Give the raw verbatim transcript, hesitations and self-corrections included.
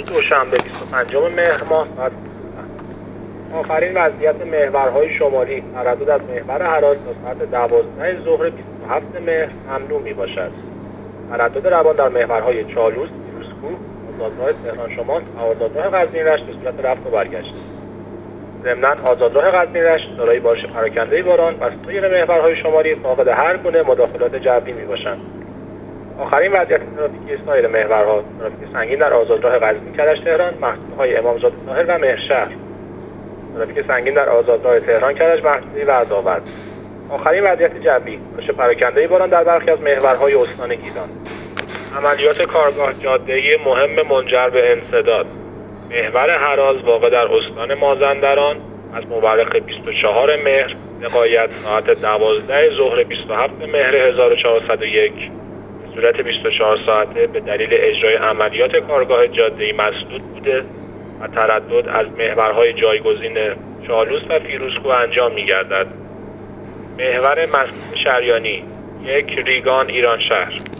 امروز دوشنبه بیست و پنجم مهر ماه ساعت آخرین وضعیت محورهای شمالی تردد از محور هراس تا ساعت دوازده ظهر بیست و هفتم مهر ممنوع می باشد. تردد روان در محورهای چالوس، فیروزکوه، آزادراه تهران شماست و آزادراه قزوین رشت به صورت رفت و برگشت. ضمناً آزادراه قزوین رشت دارای بارش پراکنده باران و سایر محورهای شمالی فاقد هر گونه مداخلات جوی می باشند. آخرین وضعیت ترافیکی سایر محورها: ترافیک سنگین در آزادراه قزوین کرج تهران، محصولهای امامزاده طاهر و مهرشهر. ترافیک سنگین در آزادراه تهران کرج، محصولی و ارداورد. آخرین وضعیت جوی: بارش پراکنده باران در برخی از محورهای استان گیلان. عملیات کارگاه جاده‌ای مهم منجر به انسداد. محور هراز واقع در استان مازندران از مورخ بیست و چهارم مهر لغایت ساعت دوازده ظهر بیست و هفتم مهر هزار و چهارصد و یک به صورت بیست و چهار ساعته به دلیل اجرای عملیات کارگاه جاده‌ای مسدود بوده و تردد از محورهای جایگزین چالوس و فیروزکوه انجام می‌گردد. محور مسجد شریانی یک ریگان ایران شهر